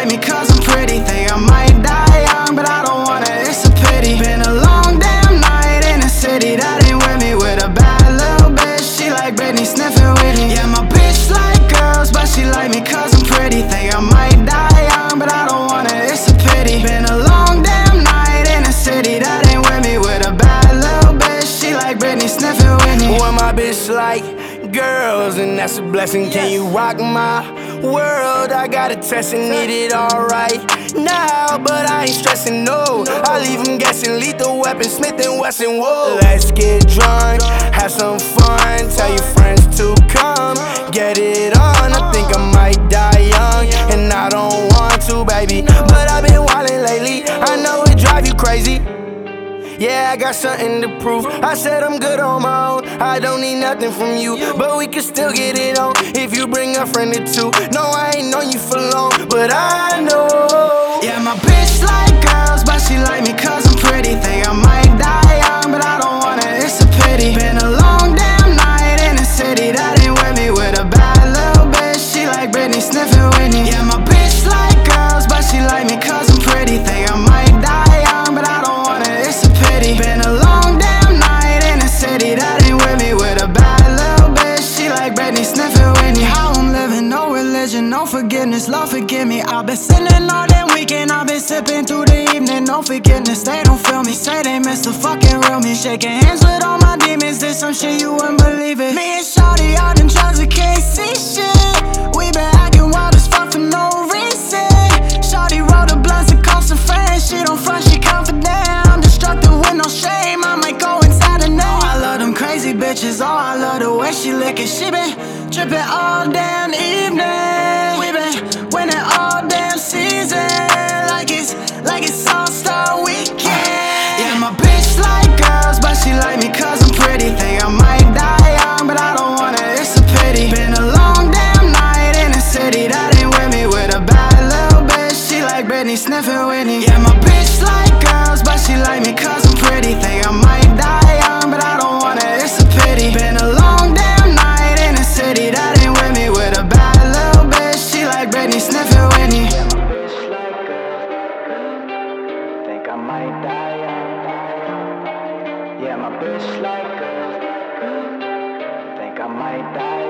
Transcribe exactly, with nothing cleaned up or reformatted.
like me cause I'm pretty. Think I might die young, but I don't wanna, it's a pity. Been a long damn night in the city that ain't with me. With a bad little bitch, she like Britney sniffing Whitney. Yeah, my bitch like girls, but she like me cause I'm pretty. Think I might die young, but I don't wanna, it's a pity. Been a long damn night in the city that ain't with me. With a bad little bitch, she like Britney sniffing Whitney. When my bitch like girls, and that's a blessing. Can you rock my world? I got a test and need it all right now, but I ain't stressing, no. I leave them guessing, lethal weapon, Smith and Wesson, whoa. Let's get drunk, have some fun, tell your friends to come, get it on. I think I might die young, and I don't want to, baby, but I've been wildin' lately. I know it drive you crazy. Yeah, I got something to prove. I said I'm good on my own, I don't need nothing from you, but we can still get it on if you bring a friend or two. No, I ain't known you for long, but I know. Yeah, my bitch like girls, but she like me cause I'm pretty. Think I might die young, but I don't wanna, it's a pity. Been a long damn night in the city that ain't with me. With a bad little bitch, she like Britney sniffing Whitney. Yeah, my bitch like girls, but she like me cause I'm pretty. Think I might die young, but I don't wanna, it's a pity. Been a long damn night in the city that ain't with me. With a bad little bitch, she like Britney sniffing Whitney. How I'm living, no religion, no forgiveness, Lord forgive me. I've been sinning all damn weekend, I've been sipping through the evening. No forgiveness, they don't feel me, say they miss the fucking real me. Shaking hands with all my demons, did some shit you wouldn't believe it. Me and Shawty out in drugs, we can't see shit. We been acting wild as fuck for no reason. Shawty rolled the blunts and called some friends. She don't front, she confident. I'm destructive with no shame, I might go inside her name. Oh, I love them crazy bitches, oh, I love the way she lickin'. She been trippin' all damn evening. We been winning all damn season, like it's, like it's All-Star Weekend. Yeah, my bitch like girls, but she like me cause I'm pretty. Think I might die young, but I don't wanna, it's a pity. Been a long damn night in the city that ain't with me. With a bad little bitch, she like Britney sniffing Whitney. Yeah, my bitch like girls, but she like me cause I'm pretty. Think I might die young, but I don't wanna, it's a pity. Been a long damn night in the city that ain't with me. With a bad little bitch, she like Britney sniffing Whitney. Think I might die young. Yeah, my bitch like girls. Think I might die